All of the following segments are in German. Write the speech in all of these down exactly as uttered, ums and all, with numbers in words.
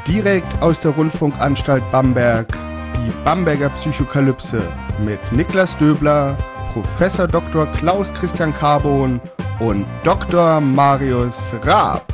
Direkt aus der Rundfunkanstalt Bamberg, die Bamberger Psychokalypse mit Niklas Döbler, Professor Doktor Klaus Christian Carbon und Doktor Marius Raab.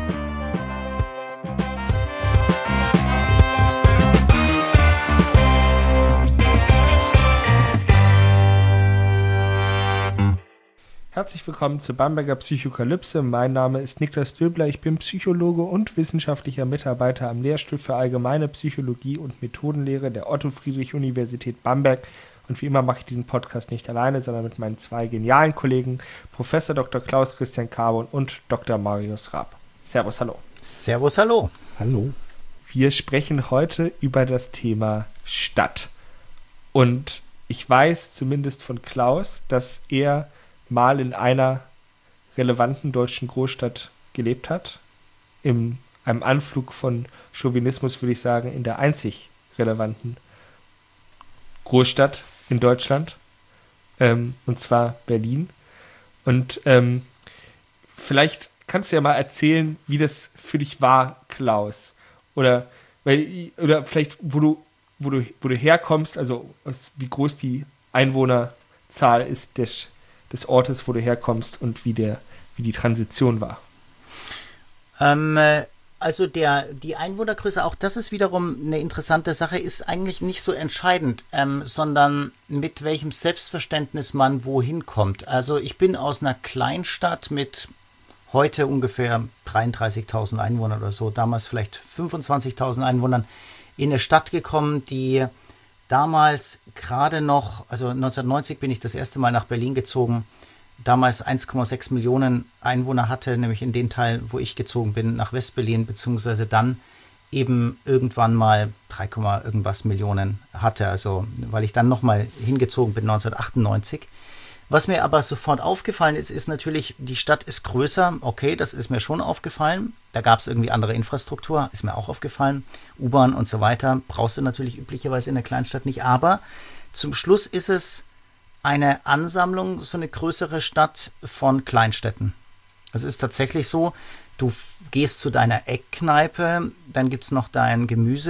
Herzlich willkommen zur Bamberger Psychokalypse. Mein Name ist Niklas Döbler, ich bin Psychologe und wissenschaftlicher Mitarbeiter am Lehrstuhl für Allgemeine Psychologie und Methodenlehre der Otto-Friedrich-Universität Bamberg. Und wie immer mache ich diesen Podcast nicht alleine, sondern mit meinen zwei genialen Kollegen, Professor Doktor Klaus Christian Carbon und Doktor Marius Raab. Servus, hallo. Servus, hallo. Hallo. Wir sprechen heute über das Thema Stadt. Und ich weiß zumindest von Klaus, dass er mal in einer relevanten deutschen Großstadt gelebt hat. In einem Anflug von Chauvinismus würde ich sagen, in der einzig relevanten Großstadt in Deutschland, ähm, und zwar Berlin. Und ähm, vielleicht kannst du ja mal erzählen, wie das für dich war, Klaus. Oder, weil, oder vielleicht, wo du, wo du, wo du herkommst, also aus, wie groß die Einwohnerzahl ist des des Ortes, wo du herkommst und wie der, wie die Transition war. Ähm, also der, die Einwohnergröße, auch das ist wiederum eine interessante Sache, ist eigentlich nicht so entscheidend, ähm, sondern mit welchem Selbstverständnis man wohin kommt. Also ich bin aus einer Kleinstadt mit heute ungefähr dreiunddreißigtausend Einwohnern oder so, damals vielleicht fünfundzwanzigtausend Einwohnern, in eine Stadt gekommen, die damals gerade noch, also neunzehnhundertneunzig bin ich das erste Mal nach Berlin gezogen, damals eins Komma sechs Millionen Einwohner hatte, nämlich in den Teil, wo ich gezogen bin, nach West-Berlin, beziehungsweise dann eben irgendwann mal drei, irgendwas Millionen hatte, also weil ich dann nochmal hingezogen bin neunzehnhundertachtundneunzig. Was mir aber sofort aufgefallen ist, ist natürlich, die Stadt ist größer, okay, das ist mir schon aufgefallen. Da gab es irgendwie andere Infrastruktur, ist mir auch aufgefallen. U-Bahn und so weiter brauchst du natürlich üblicherweise in der Kleinstadt nicht. Aber zum Schluss ist es eine Ansammlung, so eine größere Stadt von Kleinstädten. Es ist tatsächlich so, du gehst zu deiner Eckkneipe, dann gibt es noch deinen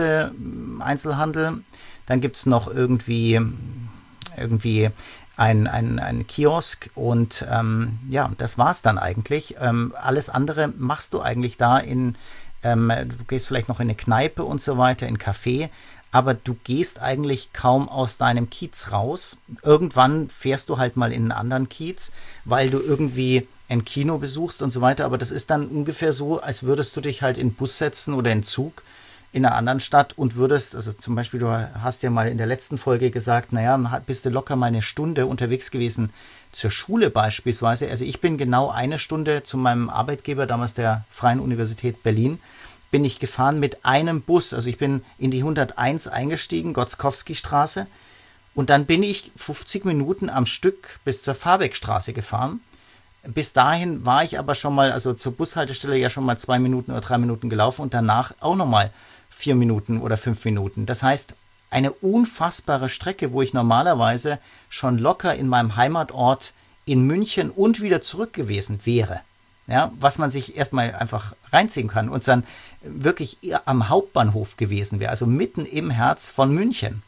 Gemüse-Einzelhandel, dann gibt es noch irgendwie, irgendwie Ein, ein, ein Kiosk und ähm, ja, das war's dann eigentlich. Ähm, alles andere machst du eigentlich da in, ähm, du gehst vielleicht noch in eine Kneipe und so weiter, in ein Café, aber du gehst eigentlich kaum aus deinem Kiez raus. Irgendwann fährst du halt mal in einen anderen Kiez, weil du irgendwie ein Kino besuchst und so weiter, aber das ist dann ungefähr so, als würdest du dich halt in den Bus setzen oder in den Zug in einer anderen Stadt und würdest, also zum Beispiel, du hast ja mal in der letzten Folge gesagt, naja, bist du locker mal eine Stunde unterwegs gewesen zur Schule beispielsweise. Also ich bin genau eine Stunde zu meinem Arbeitgeber, damals der Freien Universität Berlin, bin ich gefahren mit einem Bus. Also ich bin in die hunderteins eingestiegen, Gotzkowski-Straße, und dann bin ich fünfzig Minuten am Stück bis zur Fahrbeckstraße gefahren. Bis dahin war ich aber schon mal, also zur Bushaltestelle ja schon mal zwei Minuten oder drei Minuten gelaufen und danach auch nochmal vier Minuten oder fünf Minuten. Das heißt, eine unfassbare Strecke, wo ich normalerweise schon locker in meinem Heimatort in München und wieder zurück gewesen wäre. Ja, was man sich erstmal einfach reinziehen kann und dann wirklich am Hauptbahnhof gewesen wäre, also mitten im Herz von München.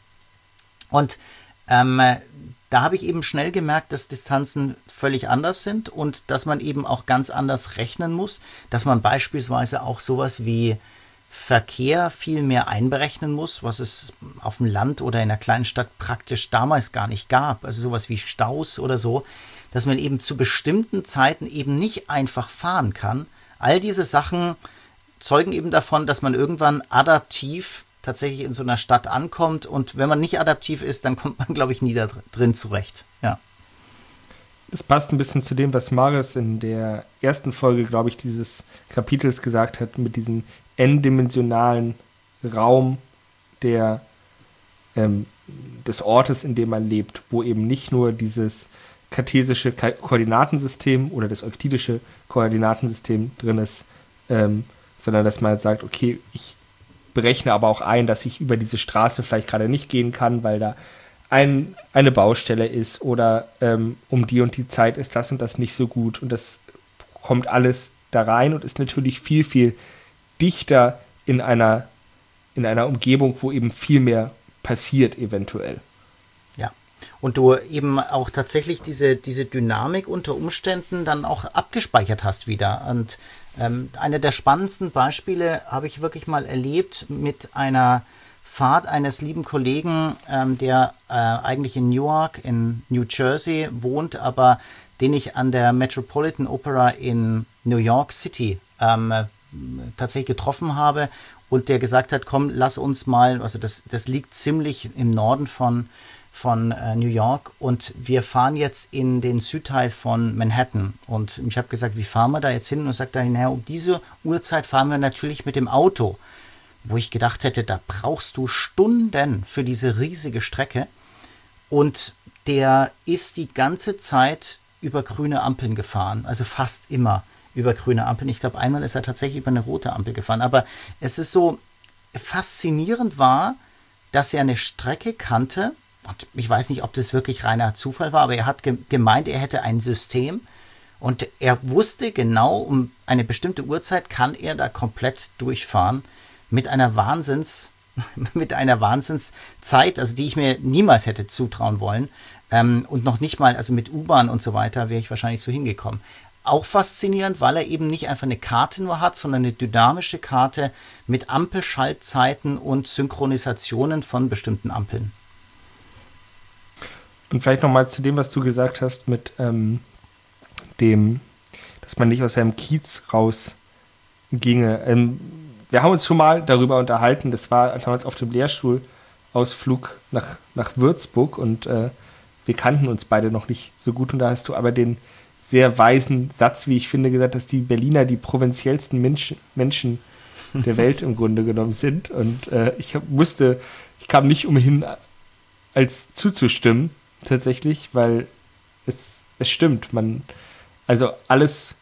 Und ähm, da habe ich eben schnell gemerkt, dass Distanzen völlig anders sind und dass man eben auch ganz anders rechnen muss, dass man beispielsweise auch sowas wie Verkehr viel mehr einberechnen muss, was es auf dem Land oder in einer kleinen Stadt praktisch damals gar nicht gab. Also sowas wie Staus oder so, dass man eben zu bestimmten Zeiten eben nicht einfach fahren kann. All diese Sachen zeugen eben davon, dass man irgendwann adaptiv tatsächlich in so einer Stadt ankommt. Und wenn man nicht adaptiv ist, dann kommt man, glaube ich, nie da drin zurecht. Ja. Das passt ein bisschen zu dem, was Marius in der ersten Folge, glaube ich, dieses Kapitels gesagt hat, mit diesem n-dimensionalen Raum der, ähm, des Ortes, in dem man lebt, wo eben nicht nur dieses kartesische Ka- Koordinatensystem oder das euklidische Koordinatensystem drin ist, ähm, sondern dass man halt sagt, okay, ich berechne aber auch ein, dass ich über diese Straße vielleicht gerade nicht gehen kann, weil da ein, eine Baustelle ist oder ähm, um die und die Zeit ist das und das nicht so gut und das kommt alles da rein und ist natürlich viel, viel dichter in einer in einer Umgebung, wo eben viel mehr passiert eventuell. Ja, und du eben auch tatsächlich diese, diese Dynamik unter Umständen dann auch abgespeichert hast wieder. Und ähm, einer der spannendsten Beispiele habe ich wirklich mal erlebt mit einer Fahrt eines lieben Kollegen, ähm, der äh, eigentlich in Newark, in New Jersey wohnt, aber den ich an der Metropolitan Opera in New York City ähm, tatsächlich getroffen habe und der gesagt hat, komm, lass uns mal, also das, das liegt ziemlich im Norden von, von äh, New York und wir fahren jetzt in den Südteil von Manhattan und ich habe gesagt, wie fahren wir da jetzt hin? Und er sagt dann, naja, um diese Uhrzeit fahren wir natürlich mit dem Auto, wo ich gedacht hätte, da brauchst du Stunden für diese riesige Strecke und der ist die ganze Zeit über grüne Ampeln gefahren, also fast immer über grüne Ampeln. Ich glaube, einmal ist er tatsächlich über eine rote Ampel gefahren. Aber es ist so faszinierend war, dass er eine Strecke kannte. Und ich weiß nicht, ob das wirklich reiner Zufall war, aber er hat gemeint, er hätte ein System. Und er wusste genau, um eine bestimmte Uhrzeit kann er da komplett durchfahren. Mit einer Wahnsinns, mit einer Wahnsinnszeit, also die ich mir niemals hätte zutrauen wollen. Ähm, und noch nicht mal, also mit U-Bahn und so weiter, wäre ich wahrscheinlich so hingekommen. Auch faszinierend, weil er eben nicht einfach eine Karte nur hat, sondern eine dynamische Karte mit Ampelschaltzeiten und Synchronisationen von bestimmten Ampeln. Und vielleicht nochmal zu dem, was du gesagt hast, mit ähm, dem, dass man nicht aus seinem Kiez rausginge. Ähm, wir haben uns schon mal darüber unterhalten, das war damals auf dem Lehrstuhlausflug nach, nach Würzburg und äh, wir kannten uns beide noch nicht so gut und da hast du aber den sehr weisen Satz, wie ich finde, gesagt, dass die Berliner die provinziellsten Menschen, Menschen der Welt im Grunde genommen sind. Und äh, ich hab, musste, ich kam nicht umhin, als zuzustimmen, tatsächlich, weil es, es stimmt. Man, also alles,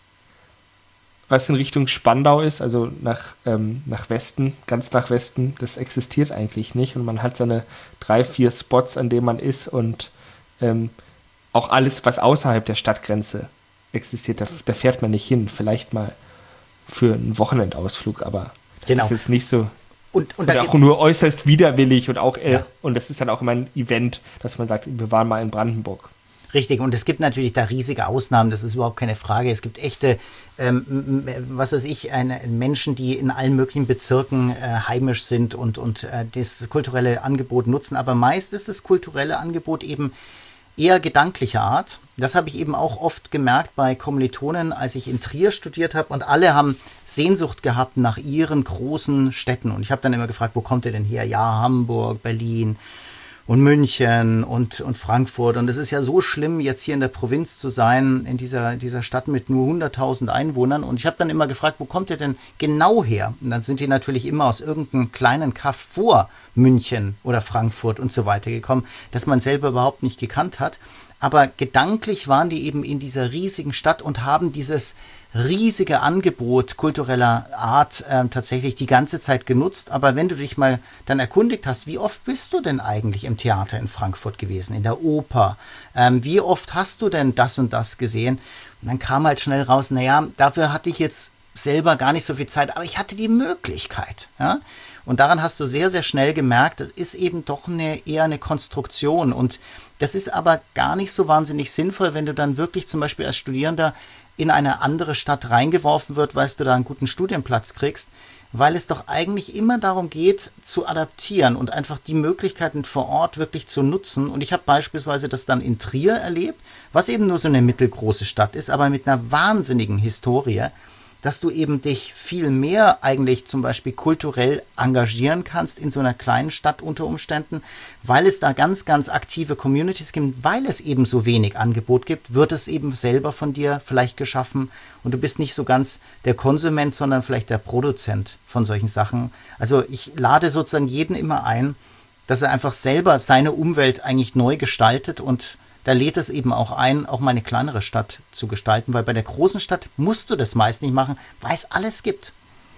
was in Richtung Spandau ist, also nach, ähm, nach Westen, ganz nach Westen, das existiert eigentlich nicht. Und man hat seine drei, vier Spots, an denen man ist und ähm, auch alles, was außerhalb der Stadtgrenze existiert, da, da fährt man nicht hin. Vielleicht mal für einen Wochenendausflug, aber das genau. ist jetzt nicht so. Und, und, und auch nur äußerst widerwillig und auch, äh, ja. und das ist dann auch immer ein Event, dass man sagt, wir waren mal in Brandenburg. Richtig, und es gibt natürlich da riesige Ausnahmen, das ist überhaupt keine Frage. Es gibt echte, ähm, was weiß ich, eine, Menschen, die in allen möglichen Bezirken äh, heimisch sind und, und äh, das kulturelle Angebot nutzen. Aber meist ist das kulturelle Angebot eben eher gedanklicher Art. Das habe ich eben auch oft gemerkt bei Kommilitonen, als ich in Trier studiert habe und alle haben Sehnsucht gehabt nach ihren großen Städten. Und ich habe dann immer gefragt, wo kommt ihr denn her? Ja, Hamburg, Berlin und München und, und Frankfurt. Und es ist ja so schlimm, jetzt hier in der Provinz zu sein, in dieser, dieser Stadt mit nur hunderttausend Einwohnern. Und ich habe dann immer gefragt, wo kommt ihr denn genau her? Und dann sind die natürlich immer aus irgendeinem kleinen Kaff vor München oder Frankfurt und so weiter gekommen, das man selber überhaupt nicht gekannt hat. Aber gedanklich waren die eben in dieser riesigen Stadt und haben dieses riesige Angebot kultureller Art äh, tatsächlich die ganze Zeit genutzt. Aber wenn du dich mal dann erkundigt hast, wie oft bist du denn eigentlich im Theater in Frankfurt gewesen, in der Oper? Ähm, wie oft hast du denn das und das gesehen? Und dann kam halt schnell raus, naja, dafür hatte ich jetzt selber gar nicht so viel Zeit, aber ich hatte die Möglichkeit. Ja? Und daran hast du sehr, sehr schnell gemerkt, das ist eben doch eine, eher eine Konstruktion. Und das ist aber gar nicht so wahnsinnig sinnvoll, wenn du dann wirklich zum Beispiel als Studierender in eine andere Stadt reingeworfen wird, weil du da einen guten Studienplatz kriegst, weil es doch eigentlich immer darum geht, zu adaptieren und einfach die Möglichkeiten vor Ort wirklich zu nutzen. Und ich habe beispielsweise das dann in Trier erlebt, was eben nur so eine mittelgroße Stadt ist, aber mit einer wahnsinnigen Historie, dass du eben dich viel mehr eigentlich zum Beispiel kulturell engagieren kannst in so einer kleinen Stadt unter Umständen, weil es da ganz, ganz aktive Communities gibt, weil es eben so wenig Angebot gibt, wird es eben selber von dir vielleicht geschaffen und du bist nicht so ganz der Konsument, sondern vielleicht der Produzent von solchen Sachen. Also ich lade sozusagen jeden immer ein, dass er einfach selber seine Umwelt eigentlich neu gestaltet und da lädt es eben auch ein, auch mal eine kleinere Stadt zu gestalten, weil bei der großen Stadt musst du das meist nicht machen, weil es alles gibt.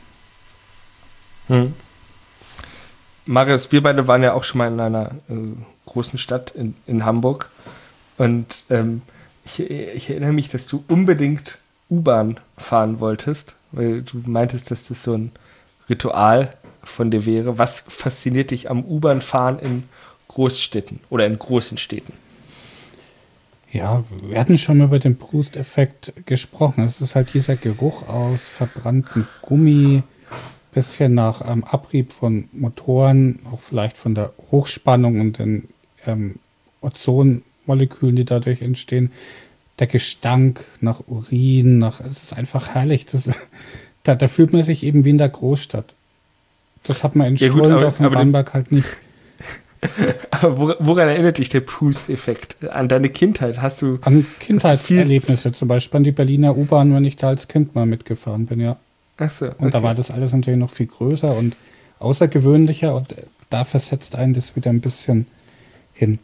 Hm. Marius, wir beide waren ja auch schon mal in einer äh, großen Stadt in, in Hamburg und ähm, ich, ich erinnere mich, dass du unbedingt U-Bahn fahren wolltest, weil du meintest, dass das so ein Ritual von dir wäre, was fasziniert dich am U-Bahn-Fahren in Großstädten oder in großen Städten? Ja, wir hatten schon über den Proust-Effekt gesprochen. Es ist halt dieser Geruch aus verbranntem Gummi, bisschen nach ähm, Abrieb von Motoren, auch vielleicht von der Hochspannung und den ähm, Ozonmolekülen, die dadurch entstehen. Der Gestank nach Urin, nach, es ist einfach herrlich. Das, da, da fühlt man sich eben wie in der Großstadt. Das hat man in ja, Schwollendorf und Bamberg halt nicht. Aber woran erinnert dich der Proust-Effekt? An deine Kindheit? Hast du An Kindheitserlebnisse zum Beispiel, an die Berliner U-Bahn, wenn ich da als Kind mal mitgefahren bin, ja. Ach so, okay. Und da war das alles natürlich noch viel größer und außergewöhnlicher und da versetzt einen das wieder ein bisschen hin.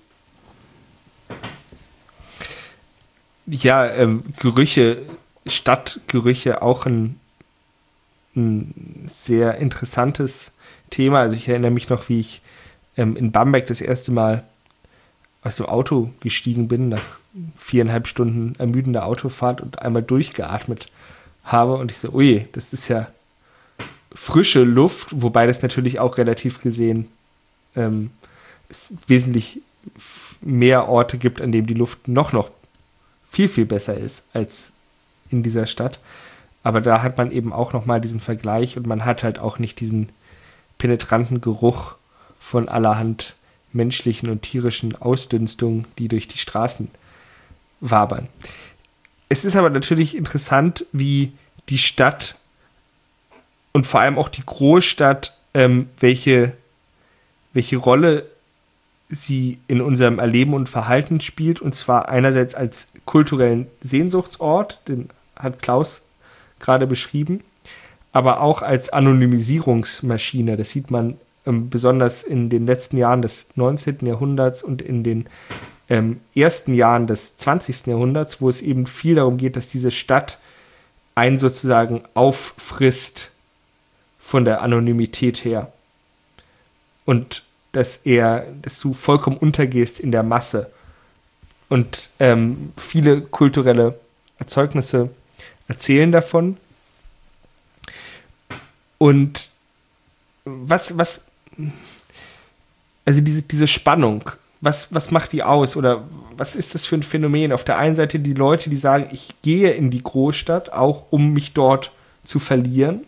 Ja, ähm, Gerüche, Stadtgerüche, auch ein, ein sehr interessantes Thema. Also ich erinnere mich noch, wie ich in Bamberg das erste Mal aus dem Auto gestiegen bin, nach viereinhalb Stunden ermüdender Autofahrt und einmal durchgeatmet habe. Und ich so, ui, das ist ja frische Luft, wobei das natürlich auch relativ gesehen ähm, es wesentlich mehr Orte gibt, an denen die Luft noch, noch viel, viel besser ist als in dieser Stadt. Aber da hat man eben auch nochmal diesen Vergleich und man hat halt auch nicht diesen penetranten Geruch von allerhand menschlichen und tierischen Ausdünstungen, die durch die Straßen wabern. Es ist aber natürlich interessant, wie die Stadt und vor allem auch die Großstadt, ähm, welche, welche Rolle sie in unserem Erleben und Verhalten spielt, und zwar einerseits als kulturellen Sehnsuchtsort, den hat Klaus gerade beschrieben, aber auch als Anonymisierungsmaschine. Das sieht man besonders in den letzten Jahren des neunzehnten Jahrhunderts und in den ähm, ersten Jahren des zwanzigsten Jahrhunderts, wo es eben viel darum geht, dass diese Stadt einen sozusagen auffrisst von der Anonymität her. Und dass er, dass du vollkommen untergehst in der Masse. Und ähm, viele kulturelle Erzeugnisse erzählen davon. Und was, was Also diese, diese Spannung, was, was macht die aus? Oder was ist das für ein Phänomen? Auf der einen Seite die Leute, die sagen, ich gehe in die Großstadt, auch um mich dort zu verlieren,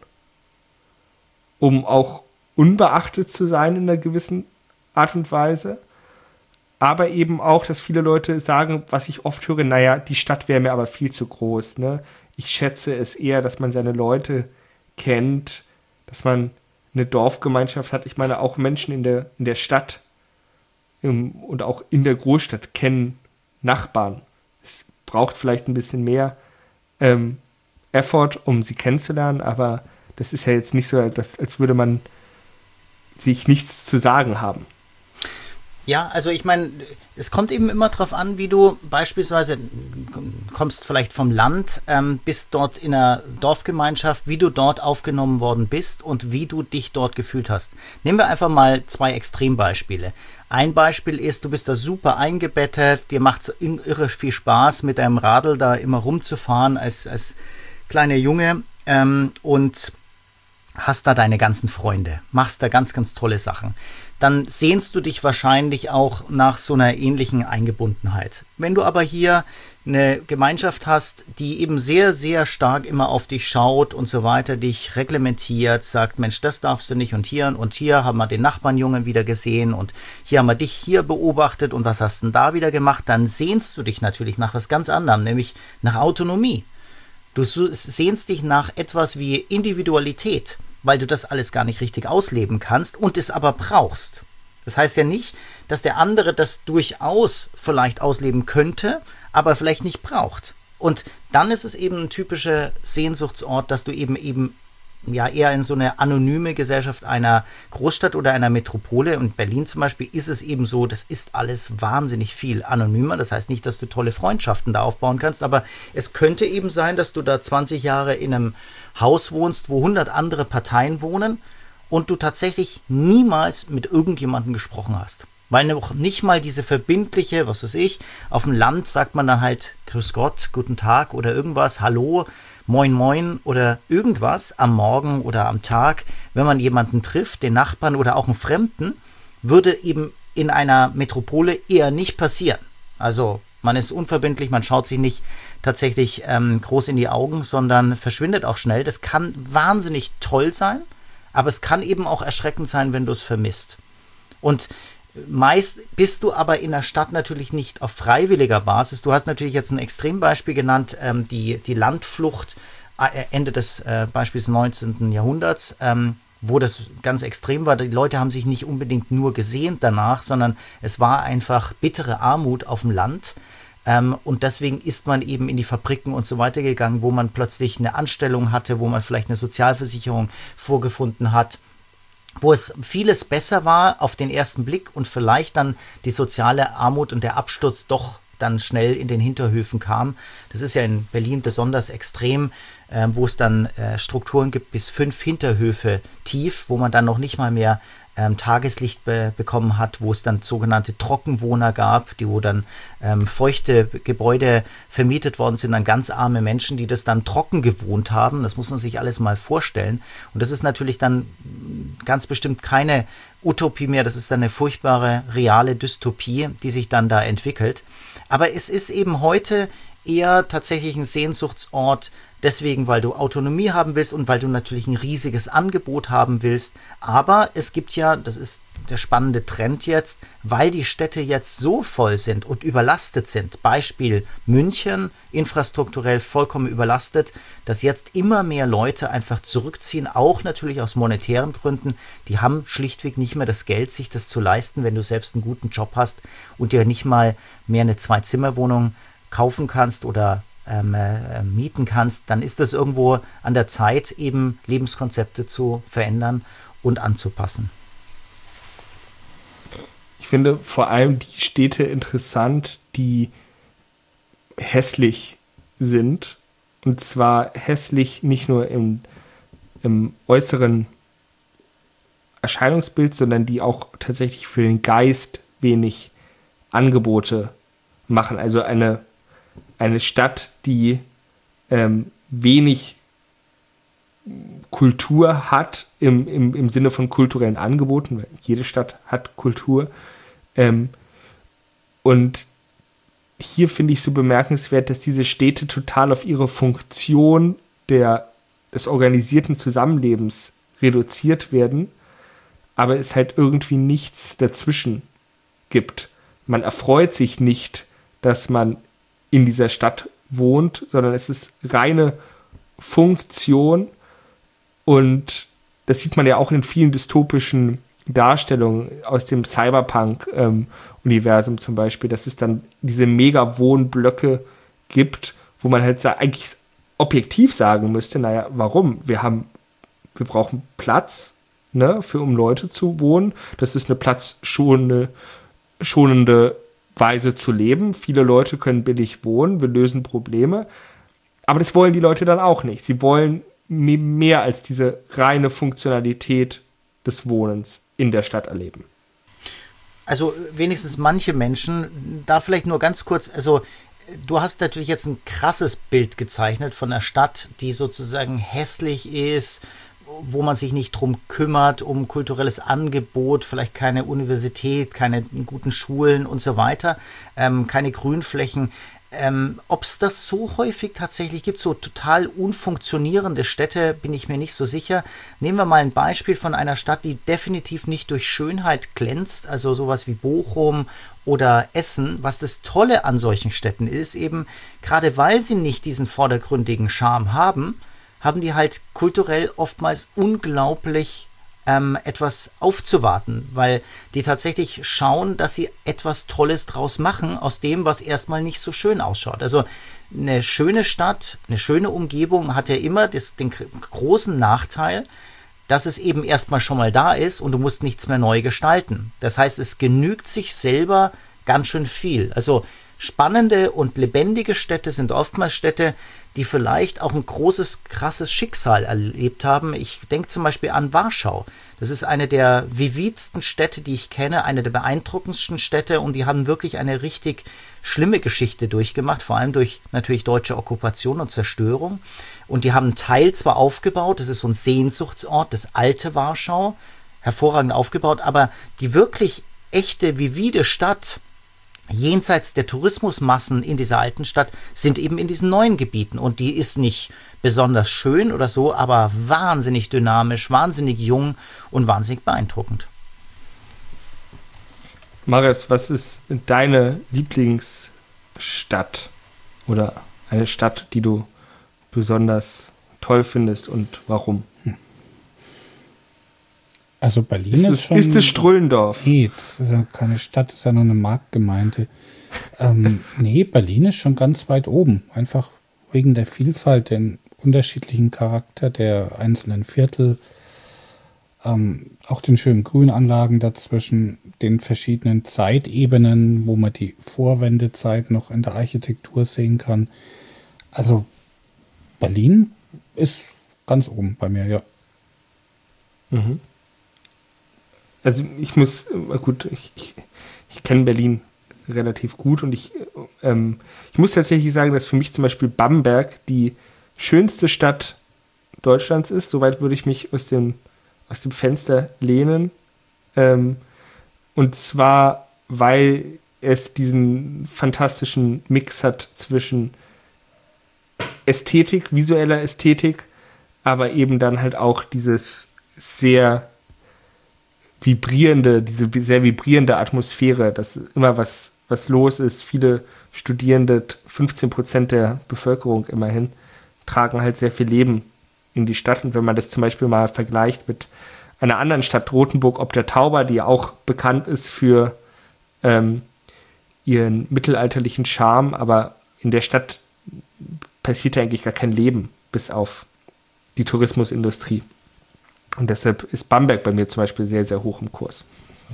um auch unbeachtet zu sein in einer gewissen Art und Weise. Aber eben auch, dass viele Leute sagen, was ich oft höre, naja, die Stadt wäre mir aber viel zu groß. Ne? Ich schätze es eher, dass man seine Leute kennt, dass man eine Dorfgemeinschaft hat. Ich meine, auch Menschen in der, in der Stadt im, und auch in der Großstadt kennen Nachbarn. Es braucht vielleicht ein bisschen mehr ähm, Effort, um sie kennenzulernen, aber das ist ja jetzt nicht so, dass, als würde man sich nichts zu sagen haben. Ja, also ich meine, es kommt eben immer darauf an, wie du beispielsweise kommst vielleicht vom Land, ähm, bist dort in einer Dorfgemeinschaft, wie du dort aufgenommen worden bist und wie du dich dort gefühlt hast. Nehmen wir einfach mal zwei Extrembeispiele. Ein Beispiel ist, du bist da super eingebettet, dir macht es irre viel Spaß, mit deinem Radl da immer rumzufahren als, als kleiner Junge ähm, und hast da deine ganzen Freunde, machst da ganz, ganz tolle Sachen. Dann sehnst du dich wahrscheinlich auch nach so einer ähnlichen Eingebundenheit. Wenn du aber hier eine Gemeinschaft hast, die eben sehr, sehr stark immer auf dich schaut und so weiter, dich reglementiert, sagt, Mensch, das darfst du nicht und hier und hier haben wir den Nachbarnjungen wieder gesehen und hier haben wir dich hier beobachtet und was hast du denn da wieder gemacht, dann sehnst du dich natürlich nach was ganz anderem, nämlich nach Autonomie. Du sehnst dich nach etwas wie Individualität, weil du das alles gar nicht richtig ausleben kannst und es aber brauchst. Das heißt ja nicht, dass der andere das durchaus vielleicht ausleben könnte, aber vielleicht nicht braucht. Und dann ist es eben ein typischer Sehnsuchtsort, dass du eben eben ja eher in so eine anonyme Gesellschaft einer Großstadt oder einer Metropole, und Berlin zum Beispiel ist es eben so, das ist alles wahnsinnig viel anonymer. Das heißt nicht, dass du tolle Freundschaften da aufbauen kannst, aber es könnte eben sein, dass du da zwanzig Jahre in einem Haus wohnst, wo hundert andere Parteien wohnen und du tatsächlich niemals mit irgendjemandem gesprochen hast. weil noch nicht mal diese verbindliche, was weiß ich, auf dem Land sagt man dann halt Grüß Gott, guten Tag oder irgendwas, Hallo, Moin Moin oder irgendwas am Morgen oder am Tag, wenn man jemanden trifft, den Nachbarn oder auch einen Fremden, würde eben in einer Metropole eher nicht passieren. Also man ist unverbindlich, man schaut sich nicht tatsächlich ähm, groß in die Augen, sondern verschwindet auch schnell. Das kann wahnsinnig toll sein, aber es kann eben auch erschreckend sein, wenn du es vermisst. Und meist bist du aber in der Stadt natürlich nicht auf freiwilliger Basis. Du hast natürlich jetzt ein Extrembeispiel genannt, ähm, die, die Landflucht äh, Ende des äh, Beispiels neunzehnten Jahrhunderts, ähm, wo das ganz extrem war. Die Leute haben sich nicht unbedingt nur gesehnt danach, sondern es war einfach bittere Armut auf dem Land. Ähm, und deswegen ist man eben in die Fabriken und so weiter gegangen, wo man plötzlich eine Anstellung hatte, wo man vielleicht eine Sozialversicherung vorgefunden hat, wo es vieles besser war auf den ersten Blick und vielleicht dann die soziale Armut und der Absturz doch dann schnell in den Hinterhöfen kam. Das ist ja in Berlin besonders extrem, äh, wo es dann äh, Strukturen gibt bis fünf Hinterhöfe tief, wo man dann noch nicht mal mehr ähm, Tageslicht be- bekommen hat, wo es dann sogenannte Trockenwohner gab, die wo dann ähm, feuchte Gebäude vermietet worden sind an ganz arme Menschen, die das dann trocken gewohnt haben. Das muss man sich alles mal vorstellen. Und das ist natürlich dann ganz bestimmt keine Utopie mehr, das ist dann eine furchtbare, reale Dystopie, die sich dann da entwickelt. Aber es ist eben heute eher tatsächlich ein Sehnsuchtsort, deswegen, weil du Autonomie haben willst und weil du natürlich ein riesiges Angebot haben willst. Aber es gibt ja, das ist der spannende Trend jetzt, weil die Städte jetzt so voll sind und überlastet sind, Beispiel München, infrastrukturell vollkommen überlastet, dass jetzt immer mehr Leute einfach zurückziehen, auch natürlich aus monetären Gründen. Die haben schlichtweg nicht mehr das Geld, sich das zu leisten, wenn du selbst einen guten Job hast und dir nicht mal mehr eine Zwei-Zimmer-Wohnung kaufen kannst oder ähm, äh, mieten kannst, dann ist das irgendwo an der Zeit, eben Lebenskonzepte zu verändern und anzupassen. Ich finde vor allem die Städte interessant, die hässlich sind. Und zwar hässlich nicht nur im, im äußeren Erscheinungsbild, sondern die auch tatsächlich für den Geist wenig Angebote machen. Also eine Eine Stadt, die ähm, wenig Kultur hat, im, im, im Sinne von kulturellen Angeboten, weil jede Stadt hat Kultur. Ähm, und hier finde ich so bemerkenswert, dass diese Städte total auf ihre Funktion der, des organisierten Zusammenlebens reduziert werden, aber es halt irgendwie nichts dazwischen gibt. Man erfreut sich nicht, dass man in dieser Stadt wohnt, sondern es ist reine Funktion und das sieht man ja auch in vielen dystopischen Darstellungen aus dem Cyberpunk-Universum ähm, zum Beispiel, dass es dann diese Mega-Wohnblöcke gibt, wo man halt sa- eigentlich objektiv sagen müsste, naja, warum? Wir haben, wir brauchen Platz, ne, für um Leute zu wohnen. Das ist eine platzschonende schonende Weise zu leben. Viele Leute können billig wohnen, wir lösen Probleme. Aber das wollen die Leute dann auch nicht. Sie wollen mehr als diese reine Funktionalität des Wohnens in der Stadt erleben. Also wenigstens manche Menschen, da vielleicht nur ganz kurz, also du hast natürlich jetzt ein krasses Bild gezeichnet von einer Stadt, die sozusagen hässlich ist, wo man sich nicht drum kümmert, um kulturelles Angebot, vielleicht keine Universität, keine guten Schulen und so weiter, ähm, keine Grünflächen. Ähm, ob es das so häufig tatsächlich gibt, so total unfunktionierende Städte, bin ich mir nicht so sicher. Nehmen wir mal ein Beispiel von einer Stadt, die definitiv nicht durch Schönheit glänzt, also sowas wie Bochum oder Essen. Was das Tolle an solchen Städten ist, eben gerade weil sie nicht diesen vordergründigen Charme haben, haben die halt kulturell oftmals unglaublich ähm, etwas aufzuwarten, weil die tatsächlich schauen, dass sie etwas Tolles draus machen aus dem, was erstmal nicht so schön ausschaut. Also eine schöne Stadt, eine schöne Umgebung hat ja immer das, den großen Nachteil, dass es eben erstmal schon mal da ist und du musst nichts mehr neu gestalten. Das heißt, es genügt sich selber ganz schön viel. Also spannende und lebendige Städte sind oftmals Städte, die vielleicht auch ein großes, krasses Schicksal erlebt haben. Ich denke zum Beispiel an Warschau. Das ist eine der vividsten Städte, die ich kenne, eine der beeindruckendsten Städte, und die haben wirklich eine richtig schlimme Geschichte durchgemacht, vor allem durch natürlich deutsche Okkupation und Zerstörung. Und die haben einen Teil zwar aufgebaut, das ist so ein Sehnsuchtsort, das alte Warschau, hervorragend aufgebaut, aber die wirklich echte, vivide Stadt, jenseits der Tourismusmassen in dieser alten Stadt, sind eben in diesen neuen Gebieten. Und die ist nicht besonders schön oder so, aber wahnsinnig dynamisch, wahnsinnig jung und wahnsinnig beeindruckend. Marius, was ist deine Lieblingsstadt oder eine Stadt, die du besonders toll findest und warum? Also Berlin ist, ist, es, schon... Ist es Strullendorf? Nee, das ist ja keine Stadt, das ist ja nur eine Marktgemeinde. ähm, nee, Berlin ist schon ganz weit oben. Einfach wegen der Vielfalt, den unterschiedlichen Charakter der einzelnen Viertel, ähm, auch den schönen Grünanlagen dazwischen, den verschiedenen Zeitebenen, wo man die Vorwendezeit noch in der Architektur sehen kann. Also Berlin ist ganz oben bei mir, ja. Mhm. Also ich muss, gut, ich, ich, ich kenne Berlin relativ gut und ich, ähm, ich muss tatsächlich sagen, dass für mich zum Beispiel Bamberg die schönste Stadt Deutschlands ist. Soweit würde ich mich aus dem, aus dem Fenster lehnen. Ähm, und zwar, weil es diesen fantastischen Mix hat zwischen Ästhetik, visueller Ästhetik, aber eben dann halt auch dieses sehr vibrierende, diese sehr vibrierende Atmosphäre, dass immer was, was los ist. Viele Studierende, fünfzehn Prozent der Bevölkerung immerhin, tragen halt sehr viel Leben in die Stadt. Und wenn man das zum Beispiel mal vergleicht mit einer anderen Stadt, Rothenburg ob der Tauber, die auch bekannt ist für ähm, ihren mittelalterlichen Charme, aber in der Stadt passiert ja eigentlich gar kein Leben, bis auf die Tourismusindustrie. Und deshalb ist Bamberg bei mir zum Beispiel sehr, sehr hoch im Kurs.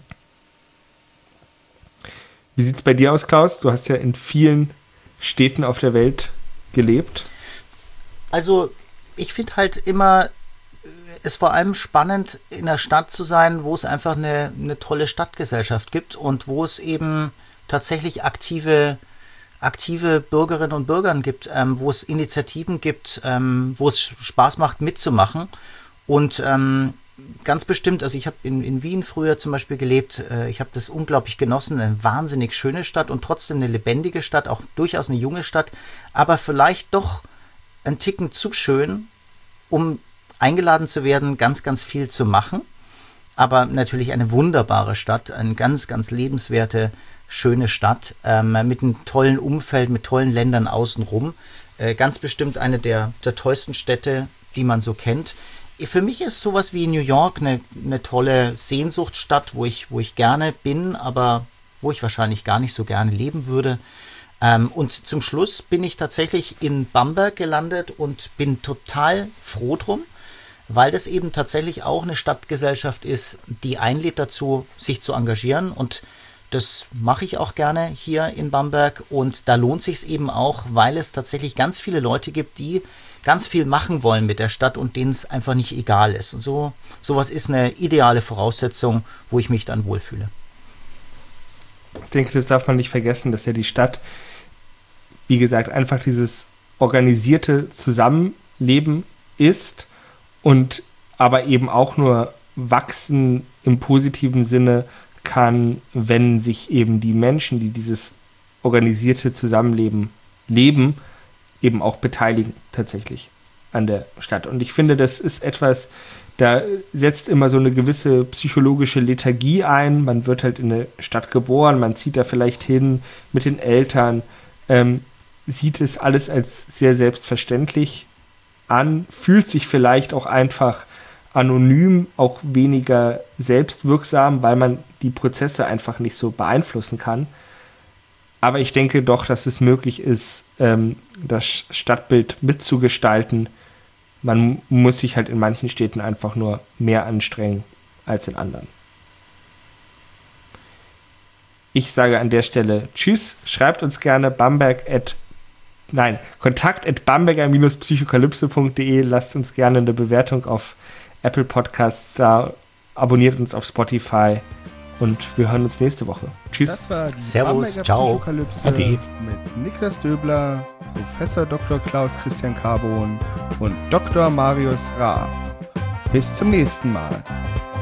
Wie sieht es bei dir aus, Klaus? Du hast ja in vielen Städten auf der Welt gelebt. Also ich finde halt immer, es vor allem spannend, in einer Stadt zu sein, wo es einfach eine, eine tolle Stadtgesellschaft gibt und wo es eben tatsächlich aktive aktive Bürgerinnen und Bürger gibt, ähm, wo es Initiativen gibt, ähm, wo es Spaß macht mitzumachen. Und ähm, ganz bestimmt, also ich habe in, in Wien früher zum Beispiel gelebt, äh, ich habe das unglaublich genossen, eine wahnsinnig schöne Stadt und trotzdem eine lebendige Stadt, auch durchaus eine junge Stadt, aber vielleicht doch ein Ticken zu schön, um eingeladen zu werden, ganz, ganz viel zu machen. Aber natürlich eine wunderbare Stadt, eine ganz, ganz lebenswerte, schöne Stadt, ähm, mit einem tollen Umfeld, mit tollen Ländern außenrum. Äh, ganz bestimmt eine der, der tollsten Städte, die man so kennt. Für mich ist sowas wie New York eine, eine tolle Sehnsuchtsstadt, wo ich, wo ich gerne bin, aber wo ich wahrscheinlich gar nicht so gerne leben würde. Ähm, und zum Schluss bin ich tatsächlich in Bamberg gelandet und bin total froh drum, weil das eben tatsächlich auch eine Stadtgesellschaft ist, die einlädt dazu, sich zu engagieren, und das mache ich auch gerne hier in Bamberg, und da lohnt sich es eben auch, weil es tatsächlich ganz viele Leute gibt, die ganz viel machen wollen mit der Stadt und denen es einfach nicht egal ist. Und so sowas ist eine ideale Voraussetzung, wo ich mich dann wohlfühle. Ich denke, das darf man nicht vergessen, dass ja die Stadt, wie gesagt, einfach dieses organisierte Zusammenleben ist und aber eben auch nur wachsen im positiven Sinne kann, wenn sich eben die Menschen, die dieses organisierte Zusammenleben leben, eben auch beteiligen tatsächlich an der Stadt. Und ich finde, das ist etwas, da setzt immer so eine gewisse psychologische Lethargie ein. Man wird halt in eine Stadt geboren, man zieht da vielleicht hin mit den Eltern, ähm, sieht es alles als sehr selbstverständlich an, fühlt sich vielleicht auch einfach anonym, auch weniger selbstwirksam, weil man die Prozesse einfach nicht so beeinflussen kann. Aber ich denke doch, dass es möglich ist, ähm, das Stadtbild mitzugestalten. Man muss sich halt in manchen Städten einfach nur mehr anstrengen als in anderen. Ich sage an der Stelle Tschüss. Schreibt uns gerne bamberg at nein, kontakt at bamberger psychokalypse punkt de. Lasst uns gerne eine Bewertung auf Apple Podcasts da. Abonniert uns auf Spotify. Und wir hören uns nächste Woche. Tschüss. Das war die Servus, Bamberger ciao. Psychokalypse Adi. mit Niklas Döbler, Professor Doktor Klaus Christian Carbon und Doktor Marius Raab. Bis zum nächsten Mal.